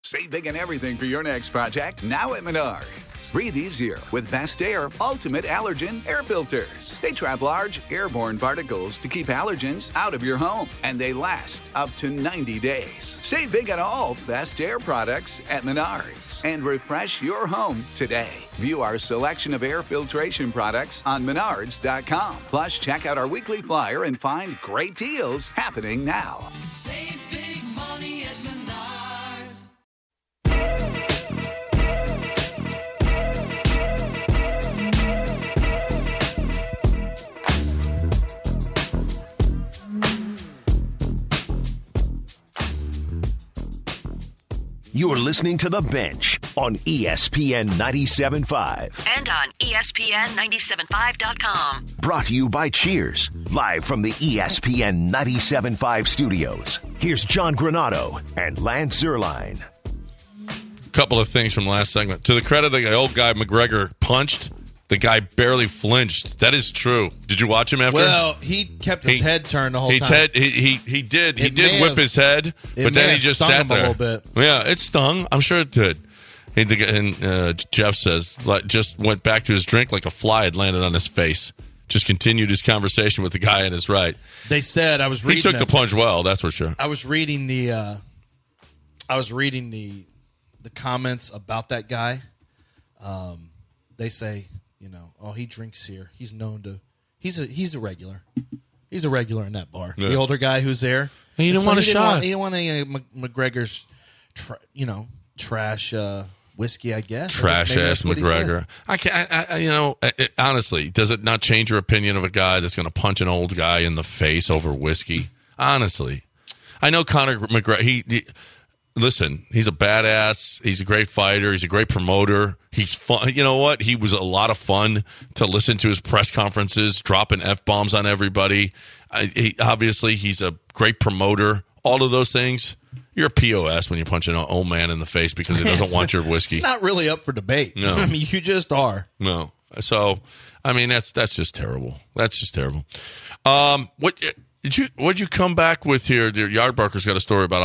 Save big on everything for your next project now at Menards. Breathe easier with Best Air Ultimate Allergen Air Filters. They trap large airborne particles to keep allergens out of your home, and they last up to 90 days. Save big on all Best Air products at Menards and refresh your home today. View our selection of air filtration products on Menards.com. Plus, check out our weekly flyer and find great deals happening now. Save big money at Menards. You're listening to The Bench on ESPN 97.5. And on ESPN975.com. Brought to you by Cheers, live from the ESPN 97.5 studios. Here's John Granato and Lance Zierlein. Couple of things from last segment. To the credit of the old guy McGregor punched, the guy barely flinched. That is true. Did you watch him after? Well, he kept his head turned the whole time. He did whip his head, but then he just sat there. A little bit. Yeah, it stung. I'm sure it did. And Jeff says, just went back to his drink like a fly had landed on his face. Just continued his conversation with the guy on his right. They said, I was reading. He took the punch well, that's for sure. I was reading the comments about that guy. They say, he drinks here. He's known to. He's a regular. He's a regular in that bar. Yeah. The older guy who's there. And he didn't want a shot. He didn't want any McGregor's, trash whiskey. I guess trash ass McGregor. I can't. Honestly, does it not change your opinion of a guy that's going to punch an old guy in the face over whiskey? Honestly, I know Conor McGregor. Listen, he's a badass. He's a great fighter. He's a great promoter. He's fun. You know what? He was a lot of fun to listen to his press conferences, dropping F-bombs on everybody. Obviously, he's a great promoter. All of those things. You're a POS when you punch an old man in the face because he doesn't want your whiskey. It's not really up for debate. No. I mean, you just are. No. So, I mean, that's just terrible. That's just terrible. What'd you come back with here? Yardbarker's got a story about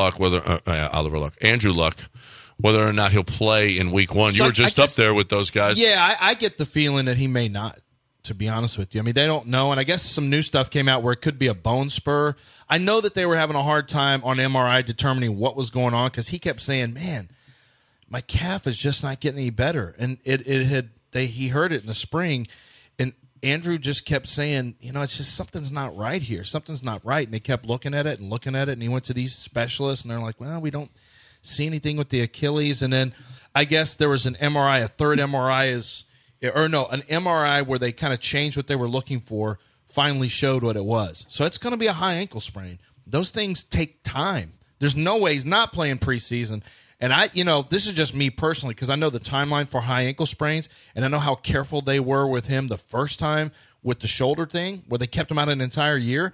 Andrew Luck, whether or not he'll play in week one. So you were just up there with those guys. Yeah, I get the feeling that he may not, to be honest with you. I mean, they don't know, and I guess some new stuff came out where it could be a bone spur. I know that they were having a hard time on MRI determining what was going on because he kept saying, man, my calf is just not getting any better. And he heard it in the spring, and Andrew just kept saying, it's just something's not right here. Something's not right. And they kept looking at it, and he went to these specialists, and they're like, well, we don't see anything with the Achilles. And then I guess there was an MRI, a third MRI an MRI where they kind of changed what they were looking for, finally showed what it was. So it's going to be a high ankle sprain. Those things take time. There's no way he's not playing preseason. And this is just me personally because I know the timeline for high ankle sprains, and I know how careful they were with him the first time with the shoulder thing where they kept him out an entire year.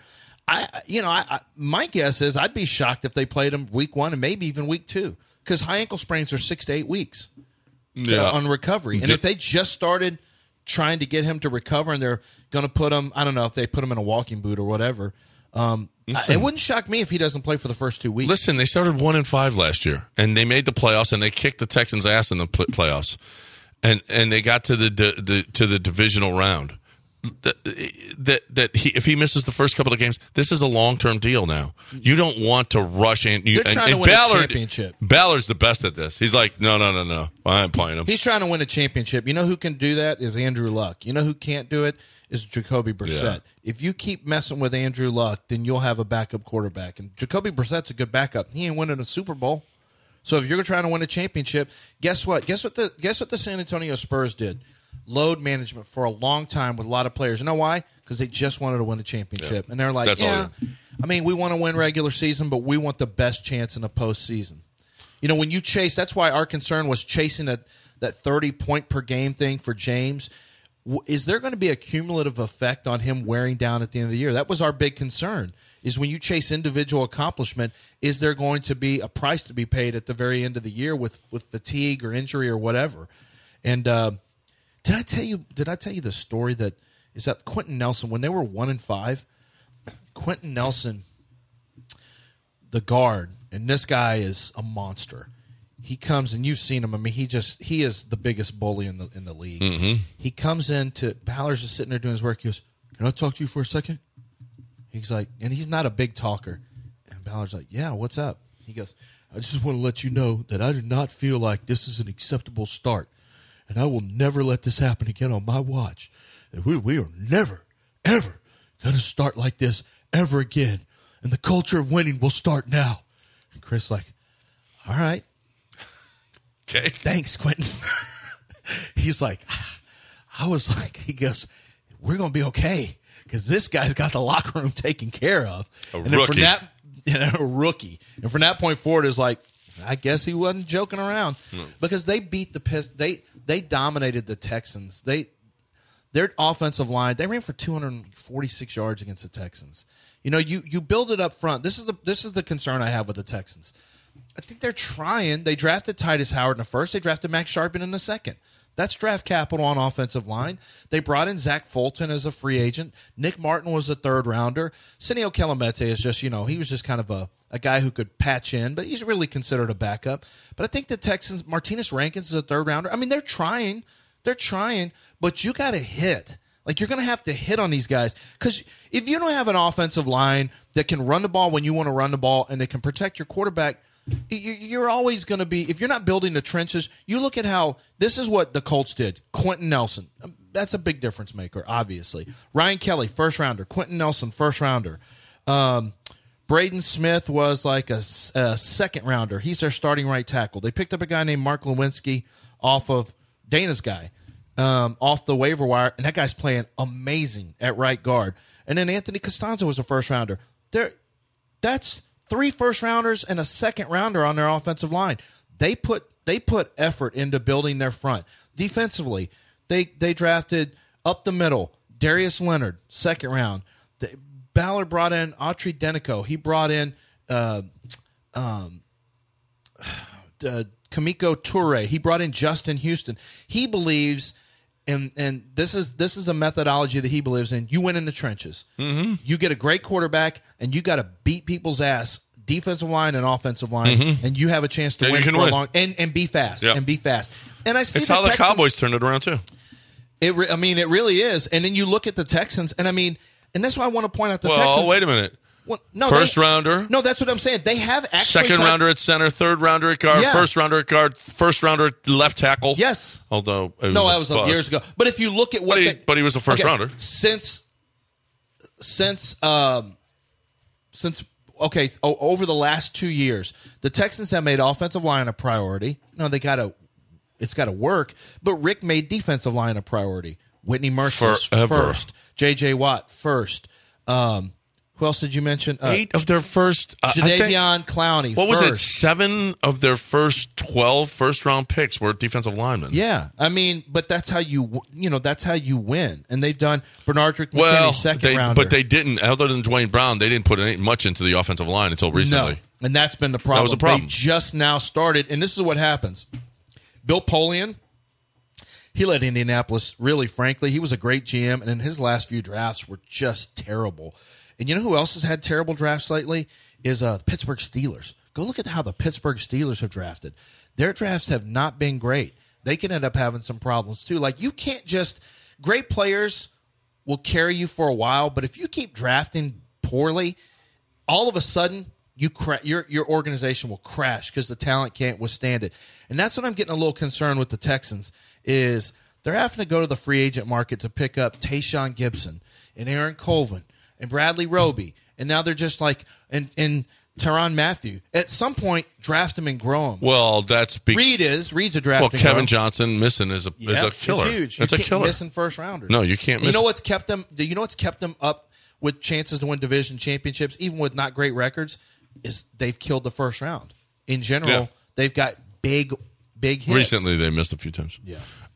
My guess is I'd be shocked if they played him week one and maybe even week two because high ankle sprains are 6 to 8 weeks on recovery. And if they just started trying to get him to recover and they're going to put him, I don't know if they put him in a walking boot or whatever. It wouldn't shock me if he doesn't play for the first 2 weeks. Listen, they started 1-5 last year, and they made the playoffs, and they kicked the Texans' ass in the playoffs, and they got to the divisional round. If he misses the first couple of games, this is a long-term deal now. You don't want to rush in. They're trying to win a championship. Ballard's the best at this. He's like, no, I ain't playing him. He's trying to win a championship. You know who can do that is Andrew Luck. You know who can't do it is Jacoby Brissett. Yeah. If you keep messing with Andrew Luck, then you'll have a backup quarterback. And Jacoby Brissett's a good backup. He ain't winning a Super Bowl. So if you're trying to win a championship, guess what? Guess what the San Antonio Spurs did? Load management for a long time with a lot of players. You know why? Because they just wanted to win a championship. Yeah. And they're like, we want to win regular season, but we want the best chance in the postseason. When you chase, that's why our concern was chasing that 30-point per game thing for James. Is there going to be a cumulative effect on him wearing down at the end of the year? That was our big concern, is when you chase individual accomplishment, is there going to be a price to be paid at the very end of the year with fatigue or injury or whatever? And did I tell you the story that Quentin Nelson, when they were 1-5, Quentin Nelson, the guard, and this guy is a monster. He comes, and you've seen him. I mean, he is the biggest bully in the league. Mm-hmm. He comes into Balor's just sitting there doing his work. He goes, "Can I talk to you for a second?" He's like, and he's not a big talker. And Balor's like, "Yeah, what's up?" He goes, "I just want to let you know that I do not feel like this is an acceptable start, and I will never let this happen again on my watch. And we are never, ever going to start like this ever again. And the culture of winning will start now." And Chris like, "All right. Okay. Thanks, Quentin." He's like, I was like, he goes, "We're going to be okay because this guy's got the locker room taken care of." A and then rookie. from that, a rookie. And from that point forward, it's like, I guess he wasn't joking around because they beat the Pistons. They dominated the Texans. Their offensive line, they ran for 246 yards against the Texans. You know, you build it up front. This is the concern I have with the Texans. I think they're trying. They drafted Titus Howard in the first. They drafted Max Sharpen in the second. That's draft capital on offensive line. They brought in Zach Fulton as a free agent. Nick Martin was a third rounder. Senio Kelemete is just, he was just kind of a guy who could patch in, but he's really considered a backup. But I think the Texans, Martinez Rankins is a third rounder. I mean, they're trying. They're trying, but you got to hit. Like, you're going to have to hit on these guys. Because if you don't have an offensive line that can run the ball when you want to run the ball and they can protect your quarterback, you're always going to be, if you're not building the trenches, you look at how, this is what the Colts did. Quentin Nelson, that's a big difference maker, obviously. Ryan Kelly, first rounder. Quentin Nelson, first rounder. Braden Smith was like a second rounder. He's their starting right tackle. They picked up a guy named Mark Lewinsky off of Dana's guy, off the waiver wire, and that guy's playing amazing at right guard. And then Anthony Costanzo was a first rounder. That's 3 first rounders and a second rounder on their offensive line. They put effort into building their front. Defensively, they drafted up the middle Darius Leonard, second round. Ballard brought in Autry Denico. He brought in Kamiko Toure. He brought in Justin Houston. He believes, and this is a methodology that he believes in. You win in the trenches. Mm-hmm. You get a great quarterback, and you got to beat people's ass, defensive line and offensive line, and you have a chance to win for a long and be fast and be fast. And I see it's how the Cowboys turned it around too. It really is. And then you look at the Texans, and and that's why I want to point out the Texans. Well, wait a minute. Well, no, first rounder. No, that's what I'm saying. They have actually second rounder at center, third rounder at guard, first rounder at guard, first rounder at left tackle. Yes. Although that was years ago. But if you look at what but he was a first rounder over the last 2 years, the Texans have made offensive line a priority. No, it's got to work. But Rick made defensive line a priority. Whitney Merciless first, J.J. Watt first. Who else did you mention? 8 of their first. Jadeveon Clowney. What was it? 7 of their first 12 first-round picks were defensive linemen. Yeah, I mean, but that's how that's how you win. And they've done Bernardrick McKinney, second rounder. But they didn't. Other than Dwayne Brown, they didn't put much into the offensive line until recently. No, and that's been the problem. That was the problem. They just now started, and this is what happens. Bill Polian, he led Indianapolis. Really, frankly, he was a great GM, and in his last few drafts were just terrible. And you know who else has had terrible drafts lately? Is the Pittsburgh Steelers. Go look at how the Pittsburgh Steelers have drafted. Their drafts have not been great. They can end up having some problems too. Like, you can't just – great players will carry you for a while, but if you keep drafting poorly, all of a sudden your organization will crash because the talent can't withstand it. And that's what I'm getting a little concerned with the Texans is they're having to go to the free agent market to pick up Tayshaun Gibson and Aaron Colvin and Bradley Roby, and now they're just like and Tyrann Mathieu. At some point, draft him and grow him. Well, that's Reed's a draft. Well, Kevin Johnson missing is a killer. It's huge. That's a killer. Missing first rounders. No, you can't. You know what's kept them? You know what's kept them up with chances to win division championships, even with not great records, is they've killed the first round. In general, they've got big hits. Recently, they missed a few times. Yeah.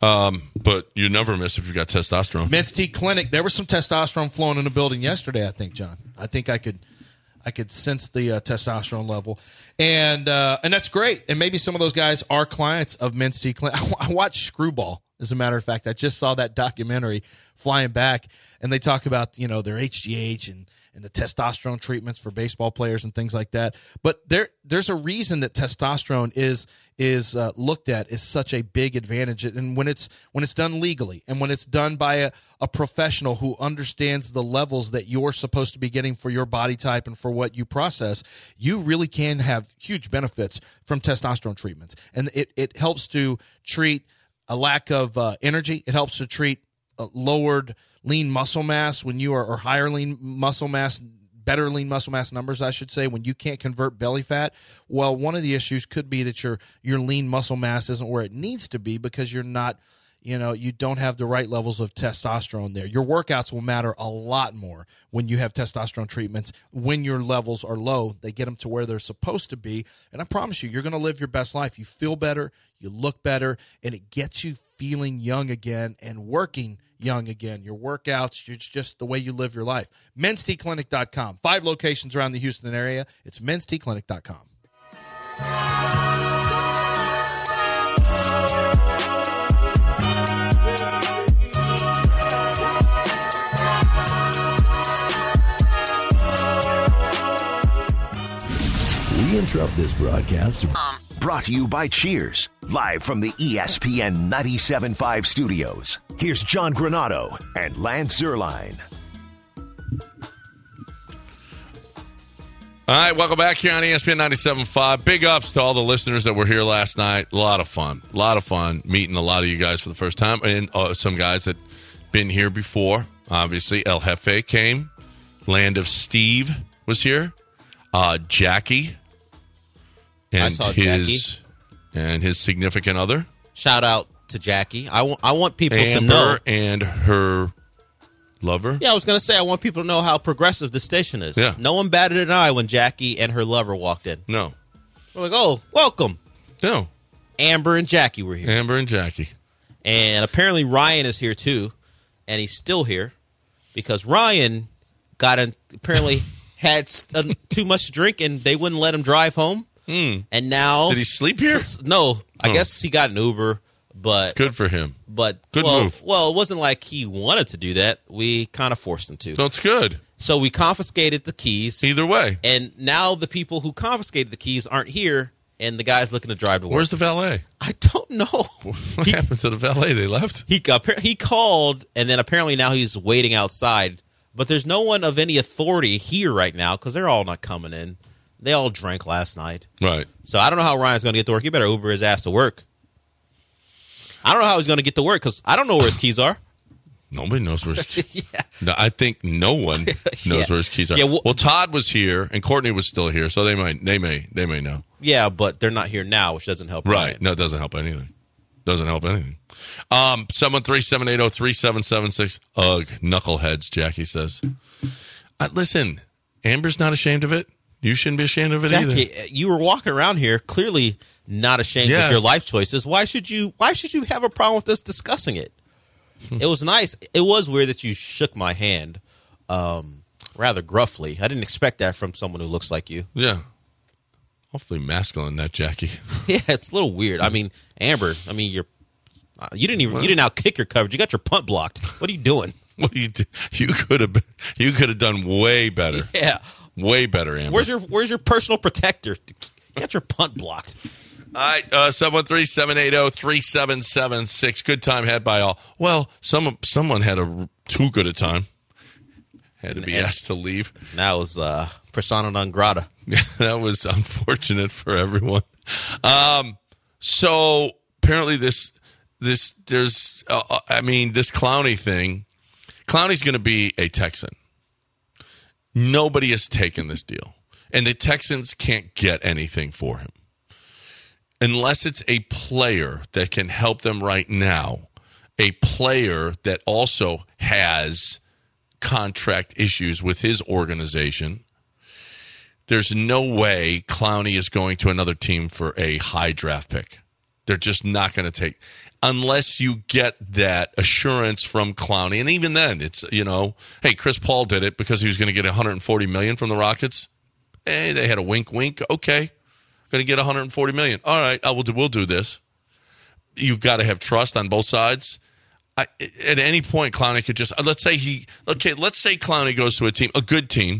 But you never miss if you've got testosterone. Men's T Clinic. There was some testosterone flowing in the building yesterday, I think, John. I think I could sense the testosterone level. And that's great. And maybe some of those guys are clients of Men's T Clinic. I watched Screwball, as a matter of fact. I just saw that documentary Flying Back, and they talk about, their HGH and the testosterone treatments for baseball players and things like that. But there's a reason that testosterone is looked at as such a big advantage, and when it's done legally and when it's done by a professional who understands the levels that you're supposed to be getting for your body type and for what you process, you really can have huge benefits from testosterone treatments. And it helps to treat a lack of energy. It helps to treat lowered lean muscle mass when you are, or higher lean muscle mass, better lean muscle mass numbers, I should say, when you can't convert belly fat. Well, one of the issues could be that your lean muscle mass isn't where it needs to be because you're not, you don't have the right levels of testosterone there. Your workouts will matter a lot more when you have testosterone treatments. When your levels are low, they get them to where they're supposed to be. And I promise you're going to live your best life. You feel better, you look better, and it gets you feeling young again and working young again. Your workouts, it's just the way you live your life. Men'sTClinic.com. 5 locations around the Houston area. It's Men'sTClinic.com. We interrupt this broadcast. Brought to you by Cheers, live from the ESPN 97.5 studios. Here's John Granado and Lance Zierlein. All right, welcome back here on ESPN 97.5. Big ups to all the listeners that were here last night. A lot of fun meeting a lot of you guys for the first time, and some guys that been here before. Obviously, El Jefe came. Land of Steve was here. Jackie. And I saw Jackie. And his significant other. Shout out to Jackie. I want people Amber to know. And her lover. Yeah, I was going to say, I want people to know how progressive this station is. Yeah. No one batted an eye when Jackie and her lover walked in. No. We're like, oh, welcome. No. Amber and Jackie were here. Amber and Jackie. And apparently Ryan is here too. And he's still here because Ryan apparently had too much to drink and they wouldn't let him drive home. And now, did he sleep here? No, I guess he got an Uber, but good for him. But good move. Well, it wasn't like he wanted to do that. We kind of forced him to. So it's good. So we confiscated the keys. Either way, and now the people who confiscated the keys aren't here, and the guy's looking to drive to work. Where's the valet? I don't know. What happened to the valet? They left. He called, and then apparently now he's waiting outside. But there's no one of any authority here right now because they're all not coming in. They all drank last night. Right. So I don't know how Ryan's going to get to work. He better Uber his ass to work. I don't know how he's going to get to work because I don't know where his keys are. Nobody knows where his keys Yeah. No, I think no one knows where his keys are. Yeah, well, Todd was here and Courtney was still here, so they may know. Yeah, but they're not here now, which doesn't help. Right. Ryan. No, it doesn't help anything. 713-780-3776. Ugh, knuckleheads, Jackie says. Listen, Amber's not ashamed of it. You shouldn't be ashamed of it Jackie, either. you were walking around here clearly not ashamed of your life choices. Why should you have a problem with us discussing it? It was nice. It was weird that you shook my hand rather gruffly. I didn't expect that from someone who looks like you. Yeah. Hopefully masculine, that Jackie. Yeah, it's a little weird. I mean, Amber, you didn't outkick your coverage. You got your punt blocked. What are you doing? What do you do? You could have done way better. Yeah. Way better, Amber. Where's your personal protector? You got your punt blocked. All right, 713-780-3776. Good time had by all. Well, someone had too good a time. Had to be asked to leave. That was persona non grata. Yeah, that was unfortunate for everyone. So apparently this Clowney thing. Clowney's going to be a Texan. Nobody has taken this deal, and the Texans can't get anything for him unless it's a player that can help them right now, a player that also has contract issues with his organization. There's no way Clowney is going to another team for a high draft pick. They're just not going to take, unless you get that assurance from Clowney. And even then, it's, hey, Chris Paul did it because he was going to get $140 million from the Rockets. Hey, they had a wink. Okay, going to get $140 million. All right, we'll do this. You've got to have trust on both sides. at any point, Clowney could just let's say Clowney goes to a good team,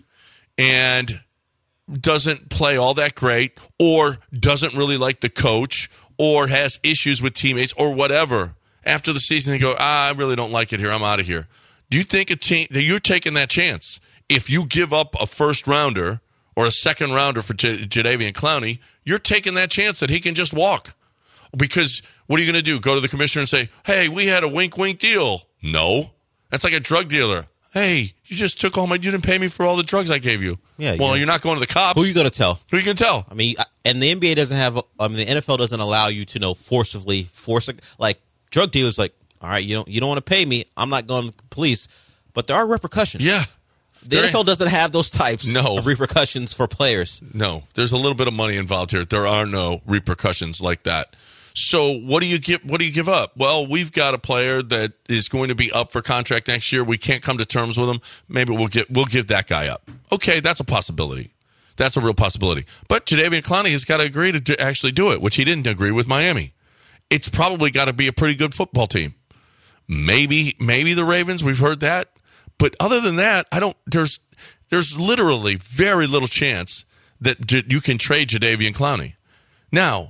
and doesn't play all that great, or doesn't really like the coach, or has issues with teammates, or whatever. After the season, they go, I really don't like it here. I'm out of here. Do you think a team that you're taking that chance? If you give up a first rounder or a second rounder for Jadeveon Clowney, you're taking that chance that he can just walk. Because what are you going to do? Go to the commissioner and say, hey, we had a wink-wink deal. No. That's like a drug dealer. Hey, you just took all you didn't pay me for all the drugs I gave you. Yeah. Well, you're not going to the cops. Who are you going to tell? Who are you going to tell? I mean, and the NBA doesn't have, the NFL doesn't allow you to forcibly force like drug dealers. Like, all right, you don't want to pay me. I'm not going to the police, but there are repercussions. Yeah. The NFL doesn't have those types of repercussions for players. No, there's a little bit of money involved here. There are no repercussions like that. So what do you give up? Well, we've got a player that is going to be up for contract next year. We can't come to terms with him. Maybe we'll give that guy up. Okay, that's a possibility. That's a real possibility. But Jadeveon Clowney has got to agree to actually do it, which he didn't agree with Miami. It's probably got to be a pretty good football team. Maybe the Ravens. We've heard that. But other than that, there's literally very little chance that you can trade Jadeveon Clowney. Now,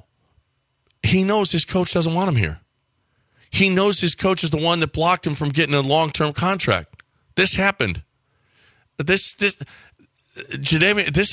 he knows his coach doesn't want him here. He knows his coach is the one that blocked him from getting a long-term contract. This happened. This Jadeveon. This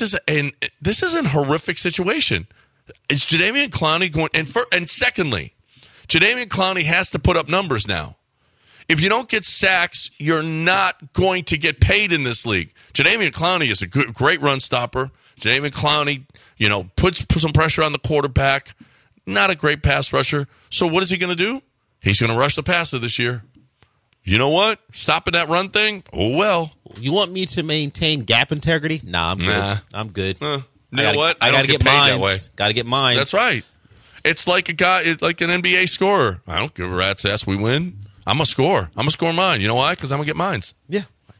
is a horrific situation. Is Jadeveon Clowney going? And secondly, Jadeveon Clowney has to put up numbers now. If you don't get sacks, you're not going to get paid in this league. Jadeveon Clowney is a great run stopper. Jadeveon Clowney, puts some pressure on the quarterback. Not a great pass rusher. So what is he going to do? He's going to rush the passer this year. You know what? Stopping that run thing? Oh, well. You want me to maintain gap integrity? Nah, I'm good. I'm good. You know what? I got to get paid that way. Got to get mine. That's right. It's like an NBA scorer. I don't give a rat's ass. We win. I'm a score. I'm going to score mine. You know why? Because I'm going to get mines. Yeah.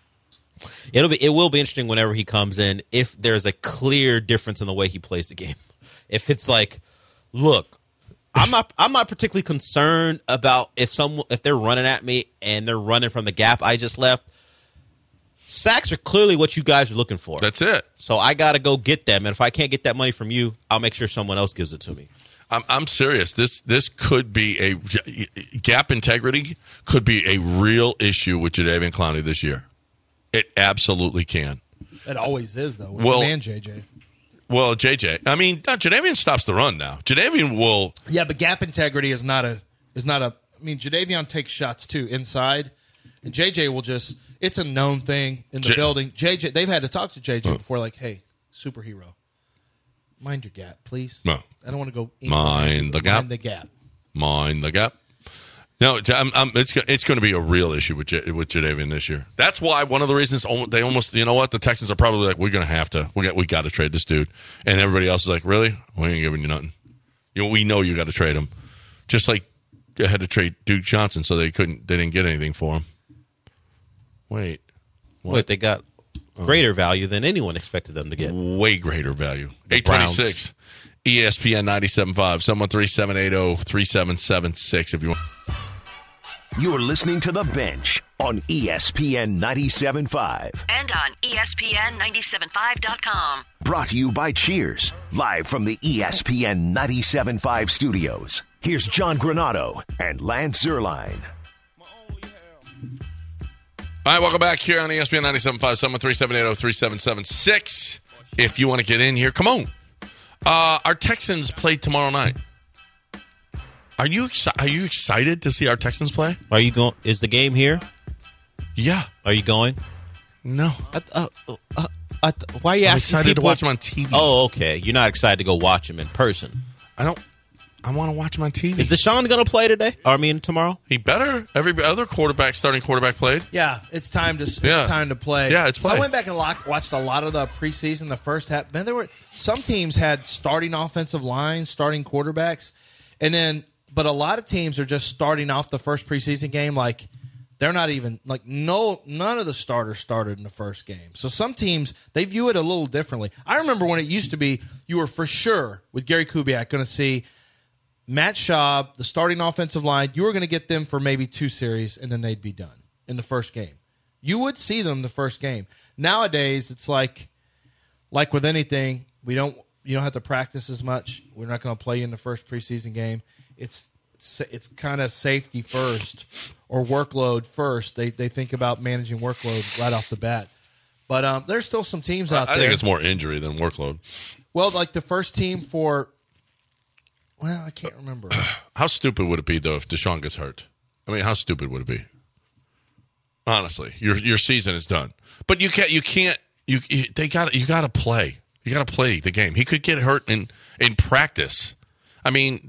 It will be interesting whenever he comes in if there's a clear difference in the way he plays the game. If it's like, look, I'm not particularly concerned about if they're running at me and they're running from the gap I just left. Sacks are clearly what you guys are looking for. That's it. So I got to go get them, and if I can't get that money from you, I'll make sure someone else gives it to me. I'm serious. This could be a gap integrity could be a real issue with Jadeveon Clowney this year. It absolutely can. It always is, though. With Well, and JJ. Well, JJ. I mean, Jadeveon stops the run now. Jadeveon will. Yeah, but gap integrity is not a. I mean, Jadeveon takes shots too inside, and JJ will just. It's a known thing in the building. JJ, they've had to talk to JJ before, like, hey, superhero, mind your gap, please. No. I don't want to go. Mind the gap. Mind the gap. Mind the gap. No, it's going to be a real issue with Jadeveon this year. That's why one of the reasons they almost, you know what, the Texans are probably like, we're going to have to, we got to trade this dude, and everybody else is like, really? We ain't giving you nothing. We know you got to trade him. Just like they had to trade Duke Johnson, so they didn't get anything for him. Wait, they got greater value than anyone expected them to get. Way greater value. The 826 ESPN 97.5. Someone 3780-3776 if you want. You're listening to The Bench on ESPN 97.5. And on ESPN975.com. Brought to you by Cheers, live from the ESPN 97.5 studios. Here's John Granado and Lance Zierlein. All right, welcome back here on ESPN 97.5, someone 3780-3776. If you want to get in here, come on. Our Texans play tomorrow night. Are you excited to see our Texans play? Are you going? Is the game here? Yeah. Are you going? No. Why are you I'm asking excited people? to watch them on TV. Oh, okay. You're not excited to go watch them in person. I want to watch him on TV. Is Deshaun going to play today? Tomorrow? He better. Every other starting quarterback played. Yeah, it's time to play. Yeah, it's play. I went back and watched a lot of the preseason, the first half. Man, some teams had starting offensive lines, starting quarterbacks, but a lot of teams are just starting off the first preseason game like they're not even none of the starters started in the first game. So some teams, they view it a little differently. I remember when it used to be you were for sure with Gary Kubiak going to see Matt Schaub, the starting offensive line, you were going to get them for maybe 2 series, and then they'd be done in the first game. You would see them the first game. Nowadays, it's like with anything, you don't have to practice as much. We're not going to play you in the first preseason game. It's kind of safety first or workload first. They think about managing workload right off the bat. But there's still some teams out there. I think it's more injury than workload. Well, like the first team I can't remember. How stupid would it be, though, if Deshaun gets hurt? I mean, how stupid would it be? Honestly, your season is done. But you got to play. You got to play the game. He could get hurt in practice. I mean,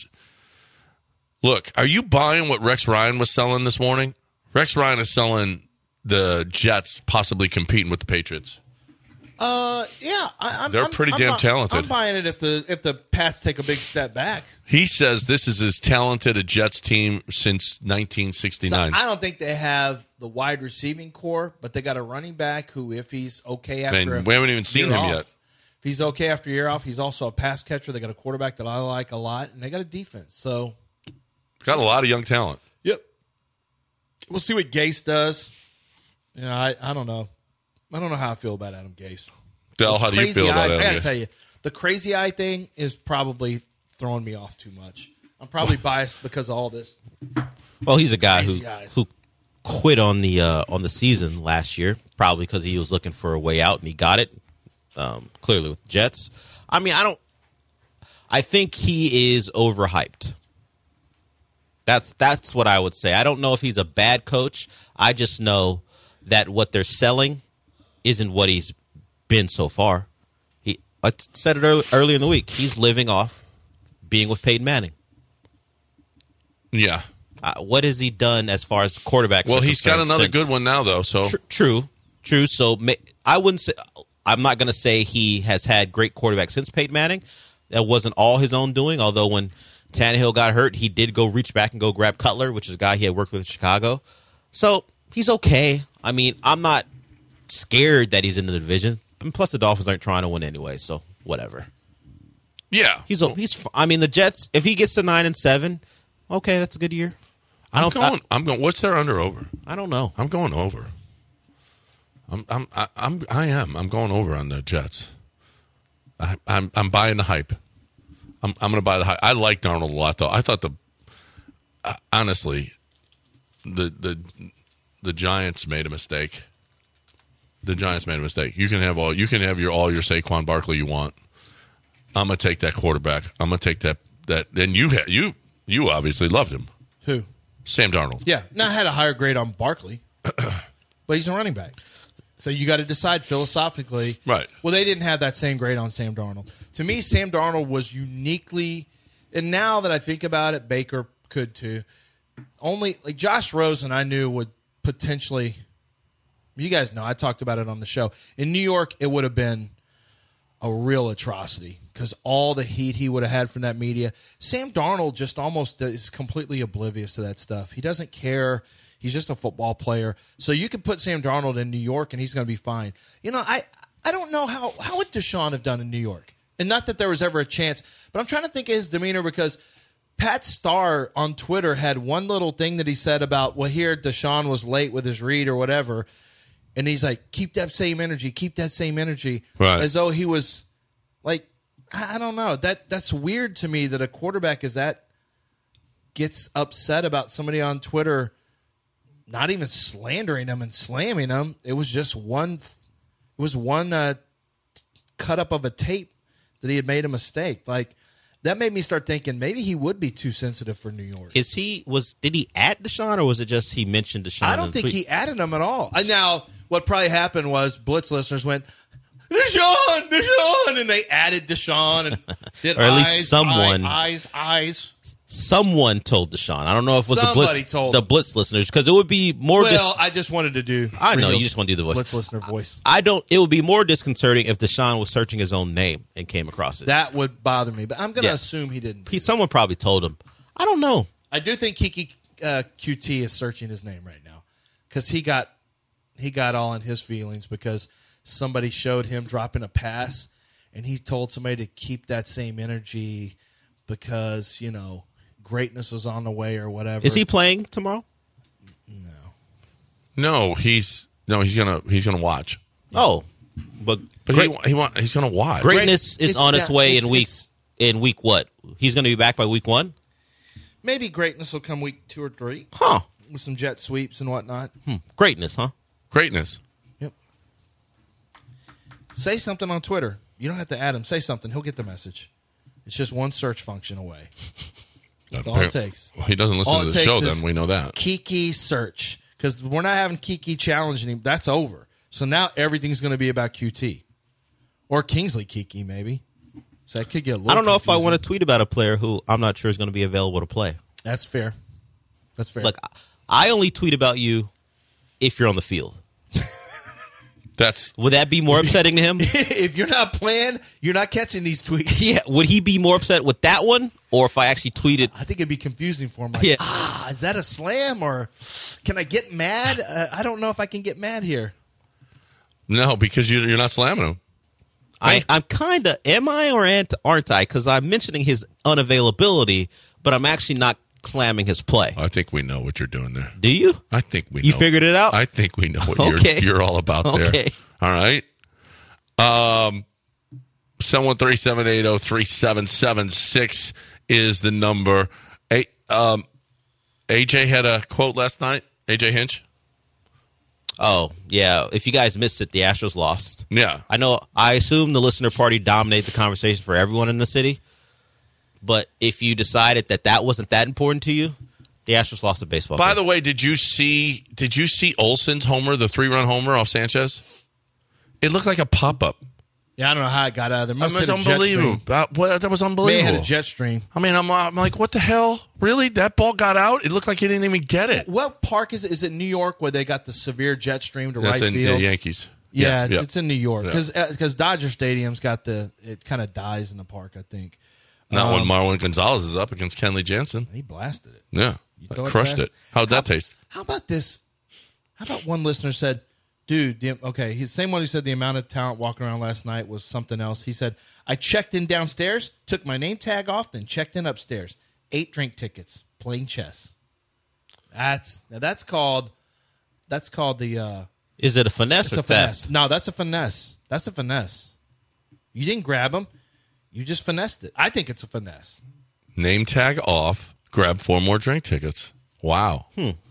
look, are you buying what Rex Ryan was selling this morning? Rex Ryan is selling the Jets possibly competing with the Patriots. Yeah, they're pretty damn talented. I'm buying it if the Pats take a big step back. He says this is as talented a Jets team since 1969. So I don't think they have the wide receiving core, but they got a running back who, if he's okay after we haven't even seen him yet. If he's okay after a year off, he's also a pass catcher. They got a quarterback that I like a lot, and they got a defense. So got a lot of young talent. Yep. We'll see what Gase does. I don't know. I don't know how I feel about Adam Gase. Del, how do you feel about Adam Gase? I got to tell you, the crazy eye thing is probably throwing me off too much. I'm probably biased because of all this. Well, he's a guy who quit on the season last year, probably because he was looking for a way out, and he got it. Clearly with the Jets. I mean, I think he is overhyped. That's what I would say. I don't know if he's a bad coach. I just know that what they're selling isn't what he's been so far. I said it early in the week. He's living off being with Peyton Manning. Yeah. What has he done as far as quarterbacks? Well, he's got another good one now, though. So true. So I wouldn't say. I'm not going to say he has had great quarterbacks since Peyton Manning. That wasn't all his own doing. Although when Tannehill got hurt, he did go reach back and go grab Cutler, which is a guy he had worked with in Chicago. So he's okay. I mean, I'm not scared that he's in the division. And plus, the Dolphins aren't trying to win anyway, so whatever. Yeah, he's. I mean, the Jets. If he gets to 9-7, okay, that's a good year. I'm going. What's their under over? I don't know. I'm going over. I'm going over on the Jets. I'm buying the hype. I'm going to buy the hype. I like Darnold a lot, though. I thought honestly, the Giants made a mistake. The Giants made a mistake. You can have all your Saquon Barkley you want. I'm gonna take that quarterback. I'm gonna take that. Then you obviously loved him. Who? Sam Darnold. Yeah. Now I had a higher grade on Barkley, but he's a running back. So you got to decide philosophically. Right. Well, they didn't have that same grade on Sam Darnold. To me, Sam Darnold was uniquely, and now that I think about it, Baker could too. Only like Josh Rosen, I knew would potentially. You guys know I talked about it on the show. In New York, it would have been a real atrocity because all the heat he would have had from that media. Sam Darnold just almost is completely oblivious to that stuff. He doesn't care. He's just a football player. So you could put Sam Darnold in New York and he's going to be fine. You know, I don't know how would Deshaun have done in New York? And not that there was ever a chance, but I'm trying to think of his demeanor because Pat Starr on Twitter had one little thing that he said about, well, here Deshaun was late with his read or whatever. And he's like, keep that same energy, right. As though he was like, I don't know. That's weird to me that a quarterback gets upset about somebody on Twitter not even slandering him and slamming him. It was just one cut up of a tape that he had made a mistake. Like, that made me start thinking maybe he would be too sensitive for New York. Did he add Deshaun, or was it just he mentioned Deshaun? I don't think he added him at all. Now, what probably happened was Blitz listeners went, Deshaun, and they added Deshaun and did or at least someone eyes. Someone told Deshaun. I don't know if it was the Blitz listeners, because it would be more. Well, I just wanted to do. I know you just want to do the voice. Blitz listener voice. I don't. It would be more disconcerting if Deshaun was searching his own name and came across it. That would bother me, but I'm going to assume he didn't. Someone probably told him. I don't know. I do think Kiki QT is searching his name right now because he got all in his feelings because somebody showed him dropping a pass and he told somebody to keep that same energy. because, greatness was on the way or whatever. Is he playing tomorrow? No, he's gonna watch. Oh, but he's gonna watch. Greatness is on its way in week what? He's going to be back by week 1? Maybe greatness will come week 2 or 3. Huh. With some jet sweeps and whatnot. Greatness, huh? Greatness. Yep. Say something on Twitter. You don't have to add him. Say something. He'll get the message. It's just one search function away. That's all it takes. Well, he doesn't listen to the show, then we know that. Kiki search. Because we're not having Kiki challenging him. That's over. So now everything's going to be about QT. Or Kingsley Kiki, maybe. So that could get a little I don't know if I confusing. want to tweet about a player who I'm not sure is going to be available to play. That's fair. That's fair. Look, I only tweet about you if you're on the field. Would that be more upsetting to him? If you're not playing, you're not catching these tweets. Yeah. Would he be more upset with that one, or if I actually tweeted? I think it'd be confusing for him. Like, is that a slam, or can I get mad? I don't know if I can get mad here. No, because you're not slamming him. I'm kind of, am I or aren't I? Because I'm mentioning his unavailability, but I'm actually not slamming his play. I think we know what you're doing there. Do you? I think we know. You figured it out? I think we know what you're all about there. Okay. All right. 713-780-3776 is the number. AJ had a quote last night. AJ Hinch. Oh, yeah. If you guys missed it, the Astros lost. Yeah. I assume the listener party dominated the conversation for everyone in the city. But if you decided that wasn't that important to you, the Astros lost a baseball game. By the way, did you see Olsen's homer, the 3-run homer off Sanchez? It looked like a pop-up. Yeah, I don't know how it got out of there. That was unbelievable. That was unbelievable. May had a jet stream. I mean, I'm like, what the hell? Really? That ball got out? It looked like he didn't even get it. What park is it? Is it New York where they got the severe jet stream to right in field? The Yankees. Yeah, it's in New York. Because Dodger Stadium's got it kind of dies in the park, I think. Not when Marwin Gonzalez is up against Kenley Jansen. He blasted it. Yeah. Crushed it. How'd that taste? How about this? How about one listener said, dude, he's the same one who said the amount of talent walking around last night was something else. He said, I checked in downstairs, took my name tag off, then checked in upstairs. 8 drink tickets, playing chess. That's called the... Is it a finesse or theft? No, that's a finesse. That's a finesse. You didn't grab them. You just finessed it. I think it's a finesse. Name tag off, grab 4 more drink tickets. Wow.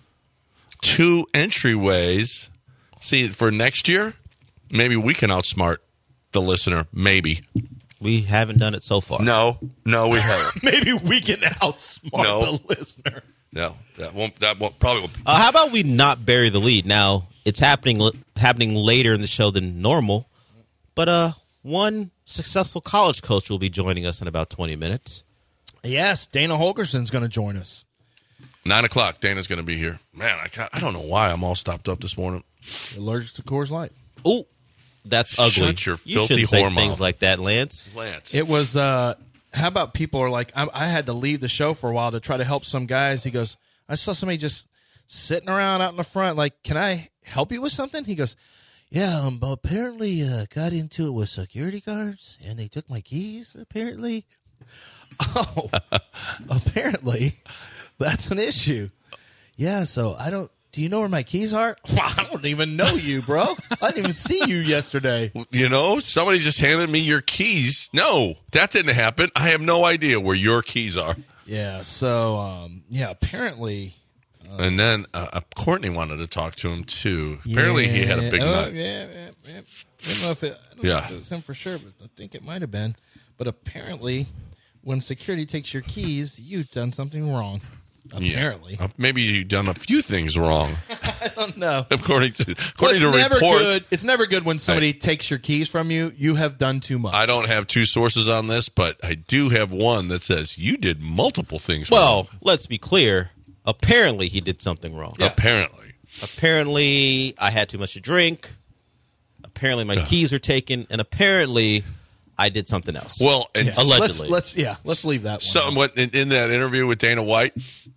2 entryways. See, for next year, maybe we can outsmart the listener. Maybe. We haven't done it so far. No, we haven't. Maybe we can outsmart the listener. No, that probably won't. How about we not bury the lead? Now, it's happening later in the show than normal, but one successful college coach will be joining us in about 20 minutes. Yes, Dana Holgerson's going to join us. 9:00, Dana's going to be here. Man, I don't know why I'm all stopped up this morning. Allergic to Coors Light. Oh, that's ugly. Shut your you filthy shouldn't say whore things mouth. like that, Lance. It was, how about people are like, I had to leave the show for a while to try to help some guys. He goes, I saw somebody just sitting around out in the front. Like, can I help you with something? He goes, yeah, apparently got into it with security guards and they took my keys, apparently. Oh, apparently that's an issue. Yeah, so do you know where my keys are? I don't even know you, bro. I didn't even see you yesterday. Somebody just handed me your keys. No, that didn't happen. I have no idea where your keys are. Yeah, so, apparently. And then Courtney wanted to talk to him, too. Apparently he had a big nut. Yeah. I don't know if it was him for sure, but I think it might have been. But apparently, when security takes your keys, you've done something wrong. Apparently. Yeah. Maybe you've done a few things wrong. I don't know. According to never reports. good. It's never good when somebody takes your keys from you. You have done too much. I don't have 2 sources on this, but I do have one that says you did multiple things wrong. Well, let's be clear. Apparently, he did something wrong. Yeah. Apparently, I had too much to drink. Apparently, my keys are taken, and apparently, I did something else. Well, allegedly. Let's leave that one. Somewhat in that interview with Dana White,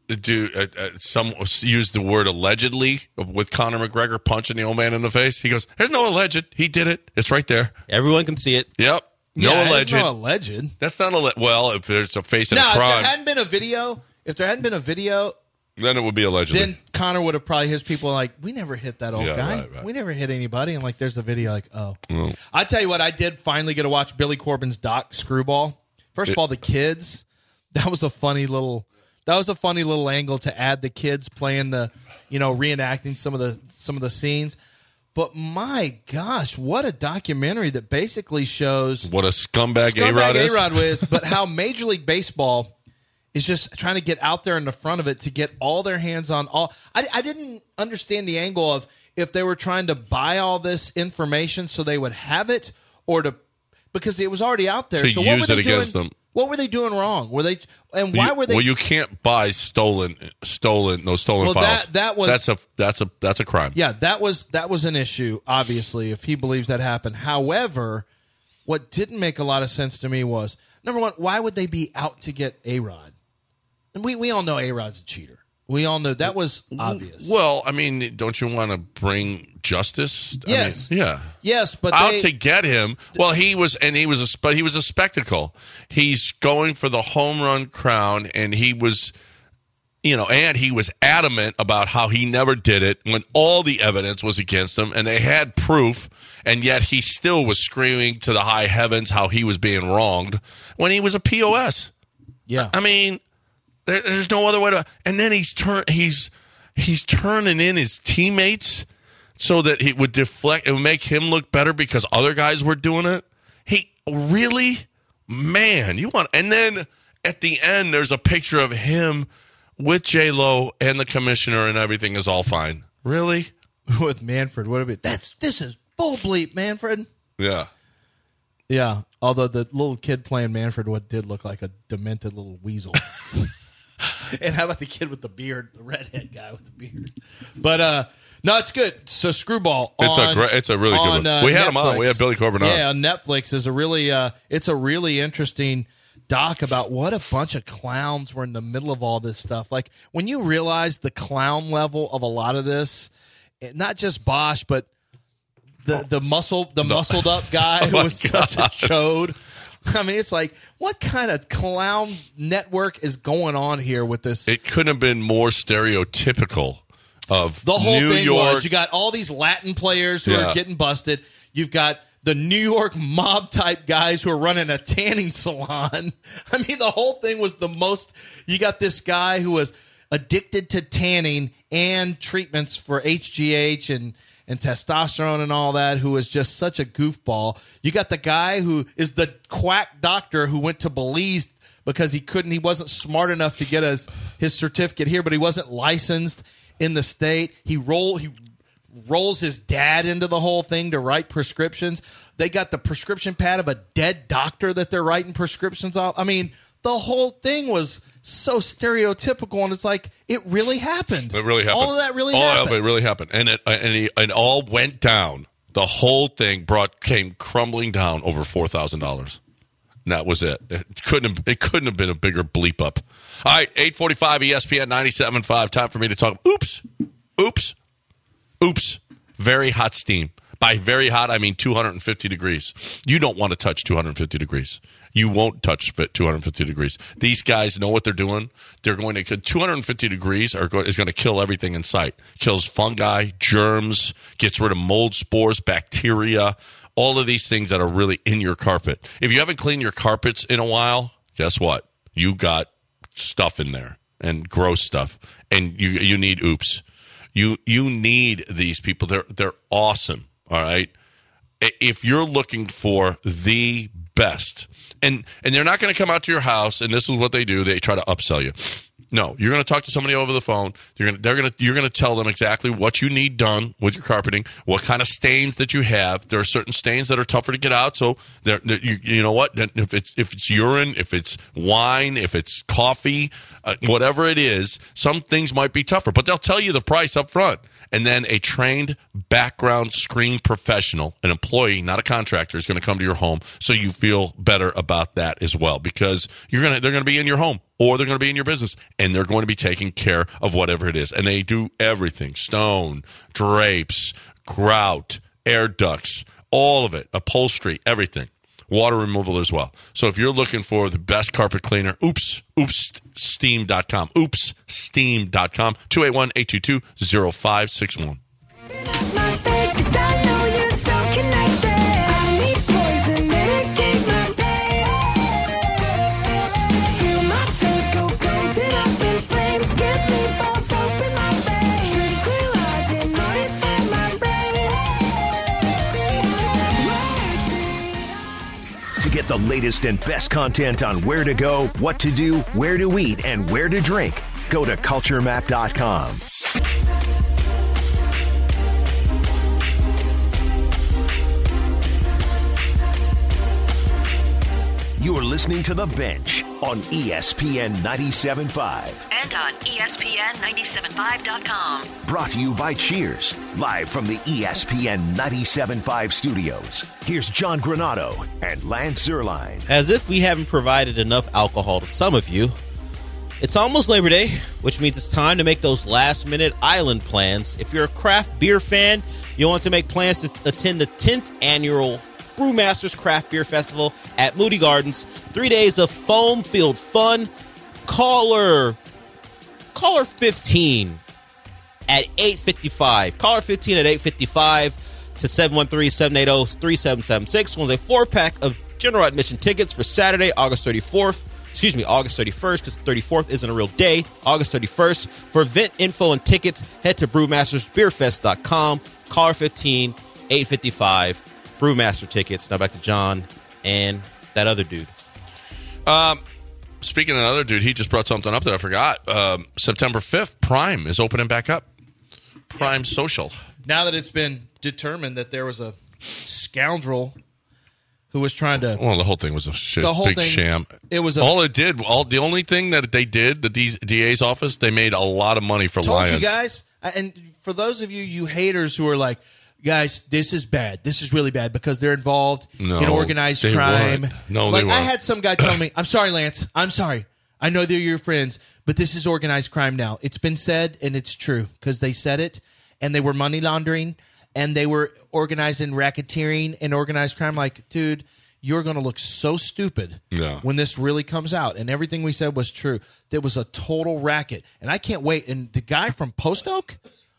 some used the word allegedly with Conor McGregor punching the old man in the face. He goes, "There's no alleged. He did it. It's right there. Everyone can see it. Yep. Yeah, alleged. No alleged. That's not well. If there's a face in a If crime, there hadn't been a video, then it would be allegedly. then Connor would have probably, his people were like, we never hit that old guy. Right. We never hit anybody. And like, there's a video like, oh. I tell you what, I did finally get to watch Billy Corbin's doc, Screwball. First of all, the kids, that was a funny little angle to add the kids playing reenacting some of the scenes. But my gosh, what a documentary that basically shows what a scumbag A-Rod is. A-Rod is, but how Major League Baseball is just trying to get out there in the front of it to get all their hands on all. I didn't understand the angle of if they were trying to buy all this information so they would have it, because it was already out there. To so what use were they it against them. What were they doing wrong? Why were they? Well, you can't buy stolen files. That's a crime. Yeah, that was an issue. Obviously, if he believes that happened. However, what didn't make a lot of sense to me was, number one, why would they be out to get A-Rod? And we all know A-Rod's a cheater. We all know that was obvious. Well, I mean, don't you want to bring justice? Yes. I mean, yeah. Yes, but out to get him. Well, he was a spectacle. He's going for the home run crown, and he was, and he was adamant about how he never did it when all the evidence was against him, and they had proof, and yet he still was screaming to the high heavens how he was being wronged when he was a POS. Yeah. I mean, there's no other way to. And then he's turning in his teammates so that it would deflect. It would make him look better because other guys were doing it. He really, man, you want. And then at the end, there's a picture of him with J-Lo and the commissioner, and everything is all fine. Really? With Manfred, what would it be? This is bull bleep, Manfred. Yeah. Yeah. Although the little kid playing Manfred did look like a demented little weasel. And how about the kid with the beard, the redhead guy with the beard? But no, it's good. So Screwball, it's a really good one. We had him on. We had Billy Corbin on. Yeah, on Netflix is it's a really interesting doc about what a bunch of clowns were in the middle of all this stuff. Like when you realize the clown level of a lot of this, not just Bosch, but the muscled up guy who was such a chode. I mean, it's like, what kind of clown network is going on here with this? It couldn't have been more stereotypical of the whole New thing. York. You got all these Latin players who are getting busted. You've got the New York mob type guys who are running a tanning salon. I mean, the whole thing was the most. You got this guy who was addicted to tanning and treatments for HGH and testosterone and all that, who is just such a goofball. You got the guy who is the quack doctor who went to Belize because he wasn't smart enough to get his certificate here, but he wasn't licensed in the state. He rolls his dad into the whole thing to write prescriptions. They got the prescription pad of a dead doctor that they're writing prescriptions off. I mean, the whole thing was so stereotypical, and it's like, it really happened. It really happened. All of that really happened. All of it really happened. And it all went down. The whole thing came crumbling down over $4,000. That was it. It couldn't have been a bigger bleep up. All right, 845 ESPN 97.5. Time for me to talk. Oops. Very hot steam. By very hot, I mean 250 degrees. You don't want to touch 250 degrees. You won't touch 250 degrees. These guys know what they're doing. They're going to 250 degrees is going to kill everything in sight. Kills fungi, germs, gets rid of mold spores, bacteria, all of these things that are really in your carpet. If you haven't cleaned your carpets in a while, guess what? You got stuff in there and gross stuff, and you need Oops. You need these people. They're awesome. All right. If you're looking for the best, and they're not going to come out to your house, and this is what they do. They try to upsell you. No, you're going to talk to somebody over the phone. You're going to tell them exactly what you need done with your carpeting, what kind of stains that you have. There are certain stains that are tougher to get out. So you know what? If it's urine, if it's wine, if it's coffee, whatever it is, some things might be tougher. But they'll tell you the price up front. And then a trained background screen professional, an employee, not a contractor, is going to come to your home so you feel better about that as well, because they're going to be in your home or they're going to be in your business, and they're going to be taking care of whatever it is. And they do everything: stone, drapes, grout, air ducts, all of it, upholstery, everything. water removal as well. So if you're looking for the best carpet cleaner, oopssteam.com. Oopssteam.com. 281-822-0561. To get the latest and best content on where to go, what to do, where to eat, and where to drink, go to culturemap.com. You're listening to The Bench on ESPN 97.5. And on ESPN975.com. Brought to you by Cheers, live from the ESPN 97.5 studios. Here's John Granado and Lance Zierlein. As if we haven't provided enough alcohol to some of you, it's almost Labor Day, which means it's time to make those last-minute island plans. If you're a craft beer fan, you want to make plans to attend the 10th annual Brewmasters Craft Beer Festival at Moody Gardens. 3 days of foam-filled fun. Caller 15 at 8:55. Caller 15 at 8:55 to 713-780-3776. Wins a 4-pack of general admission tickets for Saturday, August 31st, because 34th isn't a real day. August 31st. For event info and tickets, head to brewmastersbeerfest.com. Caller 15, 8:55. Brewmaster tickets. Now back to John and that other dude. Speaking of another dude, he just brought something up that I forgot. September 5th, Prime is opening back up. Prime Social. Now that it's been determined that there was a scoundrel who was trying to... Well, the whole thing was a big sham. It was the only thing that they did, the DA's office, they made a lot of money for Lions. Told you guys, and for those of you haters who are like, guys, this is bad. This is really bad because they're involved in organized crime. No, they weren't. I had some guy tell me, I'm sorry, Lance. I'm sorry. I know they're your friends, but this is organized crime now. It's been said, and it's true because they said it, and they were money laundering, and they were organizing racketeering and organized crime. Like, dude, you're going to look so stupid when this really comes out. And everything we said was true. There was a total racket. And I can't wait. And the guy from Post Oak,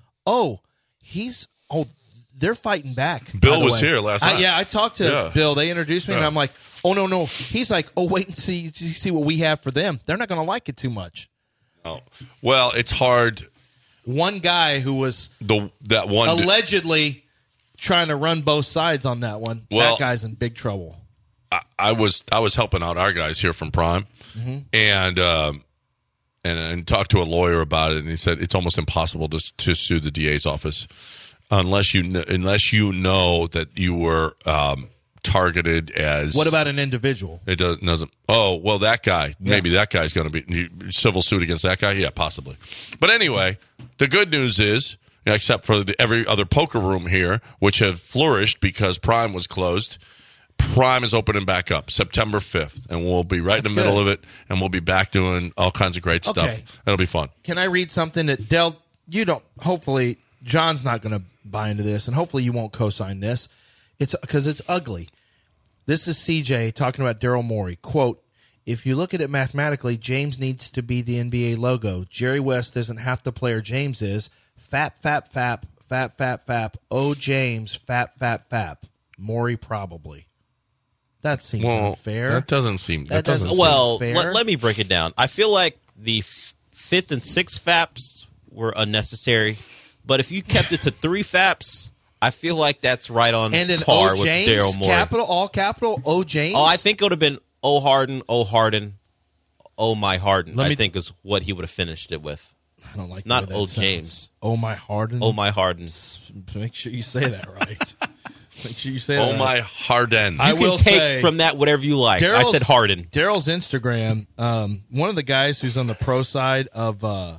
they're fighting back. Bill was here last night. I talked to Bill. They introduced me, and I'm like, oh, no. He's like, wait and see what we have for them. They're not going to like it too much. Oh. Well, it's hard. One guy who was allegedly trying to run both sides on that one, that guy's in big trouble. I was helping out our guys here from Prime, and talked to a lawyer about it, and he said it's almost impossible to sue the DA's office unless you know that you were targeted as. What about an individual? It doesn't. Oh, well, that guy. Maybe that guy's going to be civil suit against that guy. Yeah, possibly. But anyway, the good news is, except for every other poker room here, which have flourished because Prime was closed. Prime is opening back up September 5th, and we'll be right in the middle of it, and we'll be back doing all kinds of great stuff. It'll be fun. Can I read something that Del? You don't. Hopefully, John's not going to buy into this, and hopefully, you won't co-sign this. It's because it's ugly. This is CJ talking about Daryl Morey. Quote: "If you look at it mathematically, James needs to be the NBA logo. Jerry West isn't half the player James is. Fap, fap, fap, fap, fap, fap. Oh, James, fap, fap, fap. Morey probably." That seems unfair. That doesn't seem fair. Let me break it down. I feel like the fifth and sixth faps were unnecessary, but if you kept it to 3 faps, I feel like that's right on par with Daryl Morey. Capital, all capital, O James? Oh, I think it would have been O Harden, O Harden, O my Harden, I think is what he would have finished it with. I don't like not that O sounds. James. Oh my Harden? Oh my Harden. Make sure you say that right. Make sure you say that. Oh my Harden. You can take from that whatever you like. I said Harden. Daryl's Instagram. One of the guys who's on the pro side of one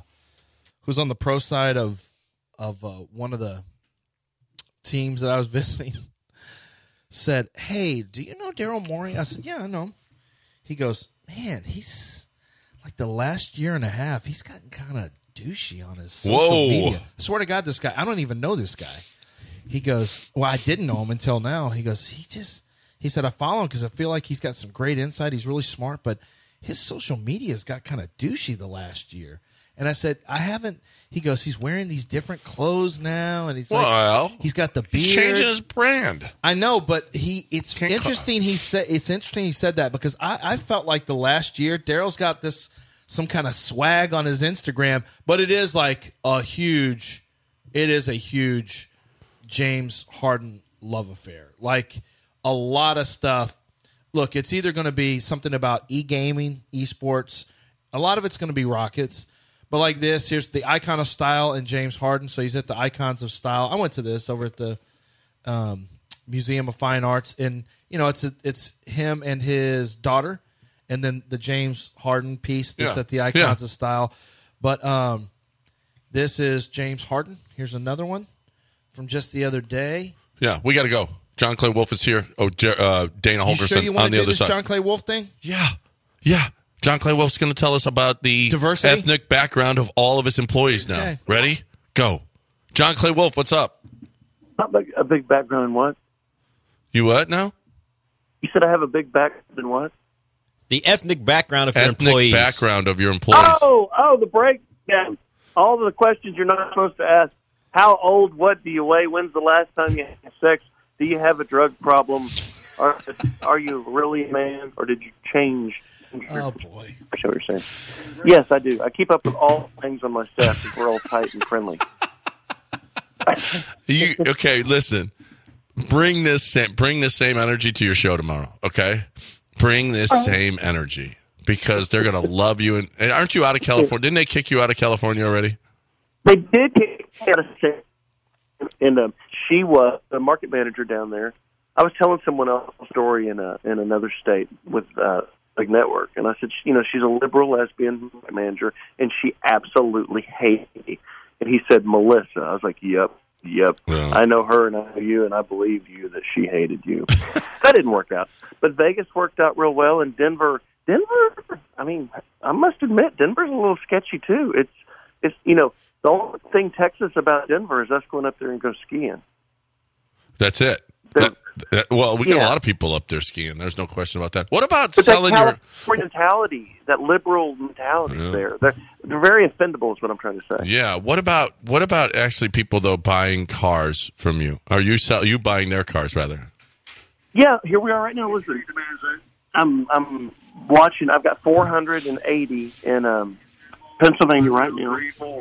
of the teams that I was visiting said, "Hey, do you know Daryl Morey?" I said, "Yeah, I know him." He goes, "Man, he's like the last year and a half, he's gotten kind of douchey on his social media." I swear to God, this guy, I don't even know this guy. He goes, "Well, I didn't know him until now." He goes, he He said, I follow him because I feel like he's got some great insight. He's really smart, but his social media has got kind of douchey the last year. And I said, I haven't. He goes, he's wearing these different clothes now, and he's he's got the beard. He's changing his brand. I know, but it's interesting. He said that because I felt like the last year Daryl's got some kind of swag on his Instagram, but it is like a huge James Harden love affair. Like a lot of stuff. Look, it's either going to be something about e-gaming, esports. A lot of it's going to be Rockets. But like this, here's the Icon of Style and James Harden. So he's at the Icons of Style. I went to this over at the Museum of Fine Arts, and it's him and his daughter, and then the James Harden piece that's at the Icons of Style. But this is James Harden. Here's another one from just the other day. Yeah, we got to go. John Clay Wolf is here. Oh, Dana Holgerson sure you want on to the do other this side. John Clay Wolf thing? Yeah. John Clay Wolf's going to tell us about the diversity, ethnic background of all of his employees now. Okay. Ready? Go. John Clay Wolf, what's up? A big background in what? You what now? You said I have a big background in what? The ethnic background of your employees. Background of your employees. Oh, the breakdown. All of the questions you're not supposed to ask. How old? What do you weigh? When's the last time you had sex? Do you have a drug problem? Are you really a man, or did you change? Oh, boy. I see what you're saying. Yes, I do. I keep up with all things on my staff because we're all tight and friendly. Okay, listen. Bring this same energy to your show tomorrow, okay? Bring this same energy because they're going to love you. And aren't you out of California? Didn't they kick you out of California already? They did kick me out of San, and she was the market manager down there. I was telling someone else a story in another state with big network, and I said, she's a liberal lesbian manager, and she absolutely hates me. And he said, Melissa. I was like, yep. Yeah. I know her, and I know you, and I believe you that she hated you. That didn't work out. But Vegas worked out real well, and Denver, I mean, I must admit, Denver's a little sketchy, too. It's the only thing Texas about Denver is us going up there and go skiing. That's it. Well, we got a lot of people up there skiing. There's no question about that. What about selling your mentality? That liberal mentality there. They're very offendable, is what I'm trying to say. Yeah. What about actually people though buying cars from you? Are you buying their cars rather? Yeah. Here we are right now. Listen, I'm watching. I've got 480 in Pennsylvania right now.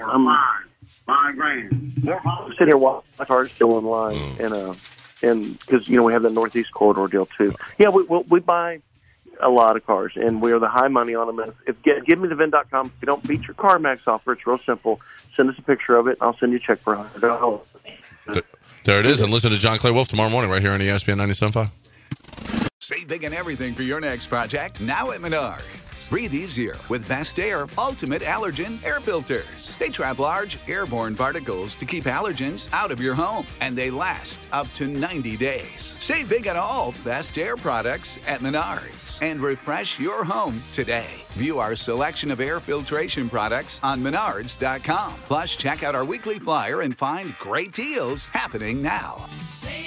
5 grand. I'm sitting here watching my car's still in line, and because we have the Northeast corridor deal too. Yeah, we buy a lot of cars, and we are the high money on them. Give me the VIN.com. If you don't beat your CarMax offer, it's real simple. Send us a picture of it, and I'll send you a check for $100. There it is, and listen to John Clay Wolf tomorrow morning right here on ESPN 97.5. Save big on everything for your next project now at Menards. Breathe easier with Best Air Ultimate Allergen Air Filters. They trap large airborne particles to keep allergens out of your home, and they last up to 90 days. Save big on all Best Air products at Menards and refresh your home today. View our selection of air filtration products on Menards.com. Plus, check out our weekly flyer and find great deals happening now. Save